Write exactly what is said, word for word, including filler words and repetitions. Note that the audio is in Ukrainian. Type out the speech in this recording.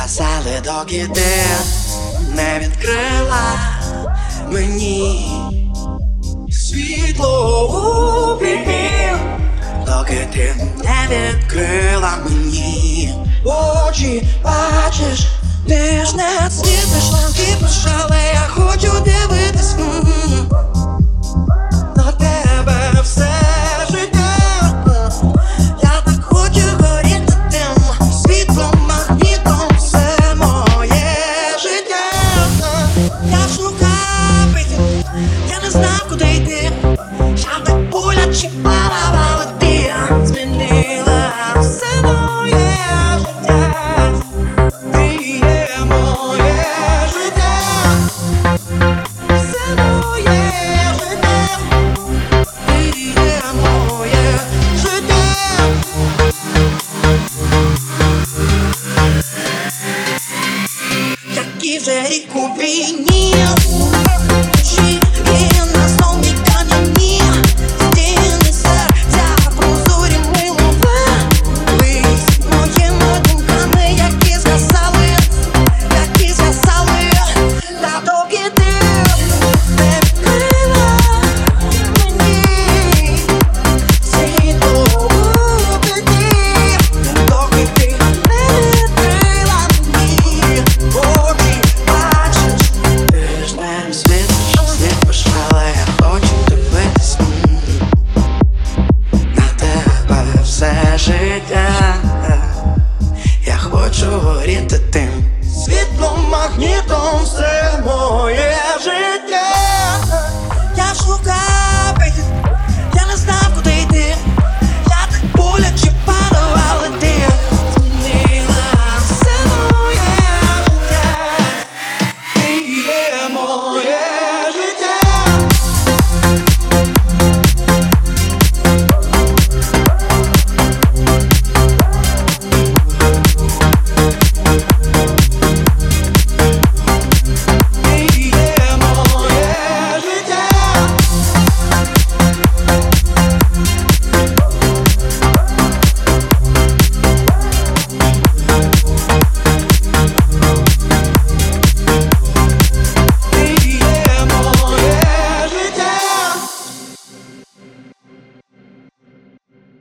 сказали, доки ти не відкрила мені світло у примір, доки ти не відкрила мені очі, бачиш, ти ж не світиш, кипиш, але я хочу дивитись м-м, на тебе все життя. Я так хочу горіти тим світлом, магнітом, все моє життя. Я шукав пити, я не знав, куди йти. Я так боляче паравала, ти змінила все моє життя. Ти є моє життя, все моє життя. Ти є моє життя. Який вже рік у війні, на сонні кам'яні стіни, серця прозорі милова, лись моїми думками, які згасали, які згасали, та доки ти не відкрила мені світло у біді, доки ти не відкрила мені очі, бачиш, ти ж не світиш, світиш, але я хочу дивитись м, на тебе все життя. Я хочу горіти тим світлом, магнітом.